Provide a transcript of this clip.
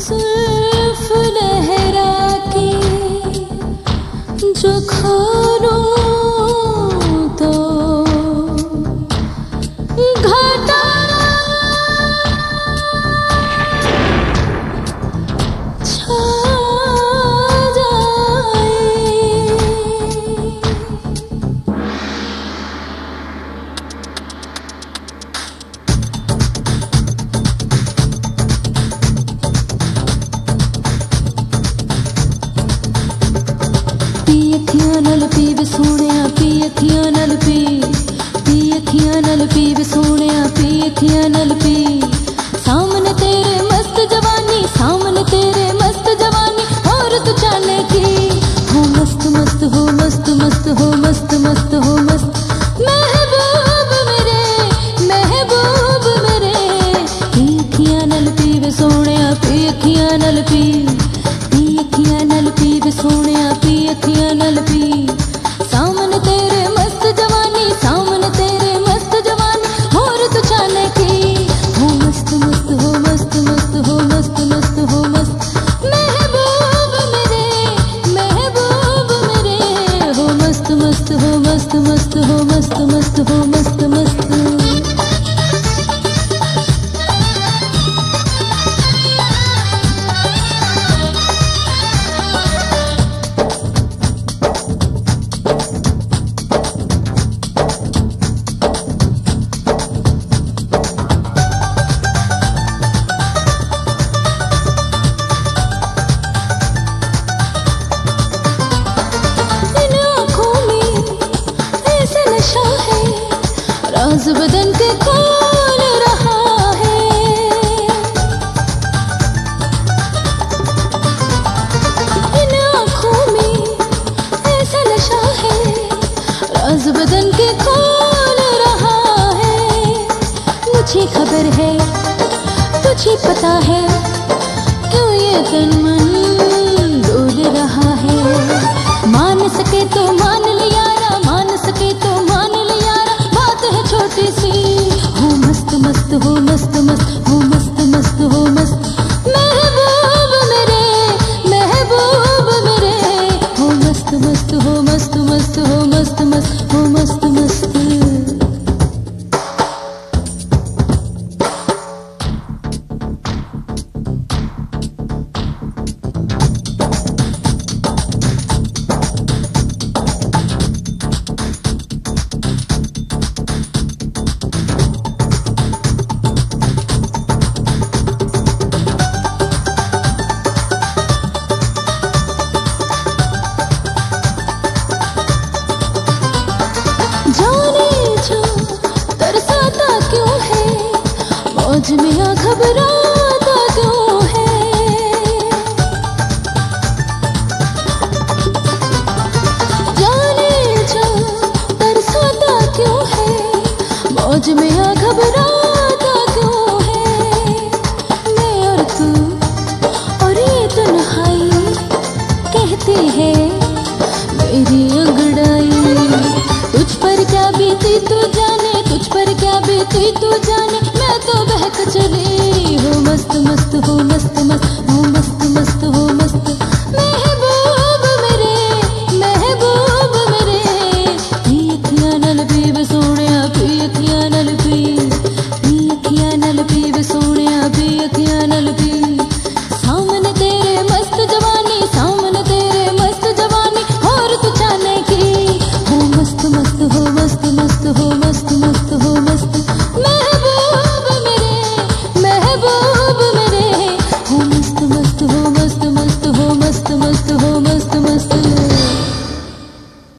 जुल्फ लहरा के जो खोलूं तो घटा छा जाए। अखियां नाल पी वे सोहणिया पी अखियां नाल पी अखियां नाल पी वे सोहणिया पी अखियां नाल पी। सामने तेरे मस्त जवानी सामने तेरे मस्त जवानी और तू जाने की हो मस्त मस्त हो मस्त मस्त हो मस्त मस्त हो मस्त महबूब मेरे पी अखियां नाल पी वे सोहणिया पी अखियां नाल पी अखियां नाल पी वे सोहणिया पी अखियां नाल पी। सामने तेरे मस्त जवानी सामने तेरे मस्त जवानी और तू जाने की हो मस्त मस्त हो मस्त मस्त हो मस्त मस्त हो मस्त महबूब मेरे हो मस्त मस्त हो मस्त मस्त हो मस्त मस्त हो मस्त मस्त। राज बदन के खोल रहा है इन आँखों में ऐसा नशा है राज बदन के खोल रहा है। मुझे खबर है तुझे पता है क्यों ये तन मन डोल रहा है। मान सके तो मान लिया मान सके तो मान लिया छोटी सी हो मस्त मस्त हो मस्त मस्त हो मस्त मस्त हो मस्त महबूब मेरे हो मस्त मस्त हो मस्त मस्त हो मस्त मस्त हो मस्त मस्त। जाने जो तरसाता क्यों है मौज में आ घबराता क्यों है। जाने जो तरसाता क्यों है मौज में आ घबराता क्यों है। मैं और तू और ये तन्हाई कहती है मेरी अंगड़ाई। तुझ पर क्या बीती तू जाने तुझ पर क्या बीती तू जाने मैं तो बहक चली हो मस्त मस्त हो